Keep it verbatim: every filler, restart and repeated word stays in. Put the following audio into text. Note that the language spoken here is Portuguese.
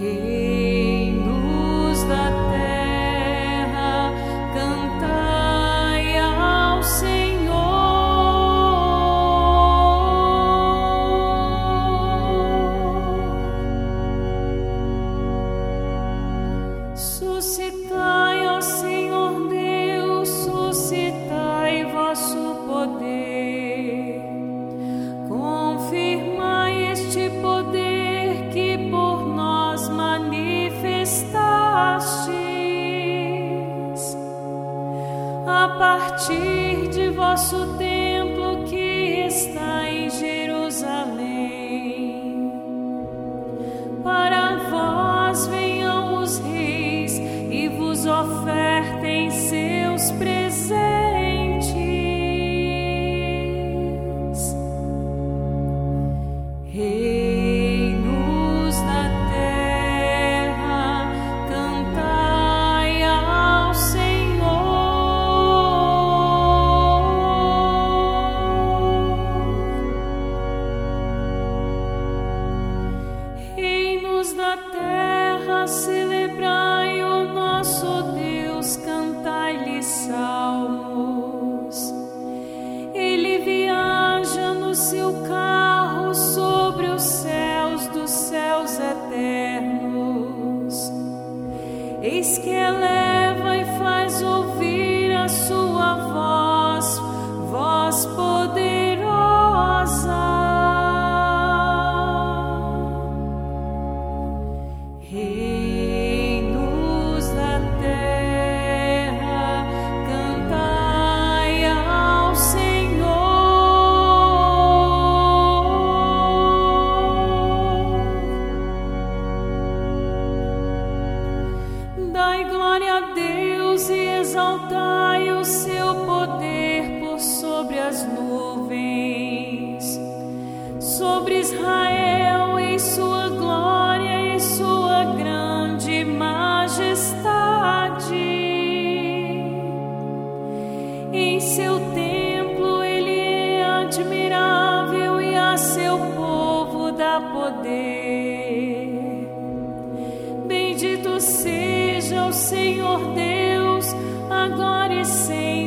Reinos da terra, cantai ao Senhor. Suscitai ao Senhor Deus, suscitai vosso poder. Confirmai este poder que por nós manifestastes. A partir de vosso templo que está em Jerusalém, para vós venham os reis e vos ofertem seus presentes. Reinos da terra, cantai ao Senhor. Reinos da terra, celebrai o nosso Deus, cantai-lhe salmos. Ele viaja no seu carro sobre os céus dos céus eternos. Eis que eleva e faz ouvir a sua voz, voz poderosa. Reinos da terra, cantai ao Senhor. Dai glória a Deus e exaltai o seu poder por sobre as nuvens, sobre Israel em sua glória e sua grande majestade. Em seu templo ele é admirável e a seu povo dá poder. Bendito seja o Senhor Deus, agora e sempre.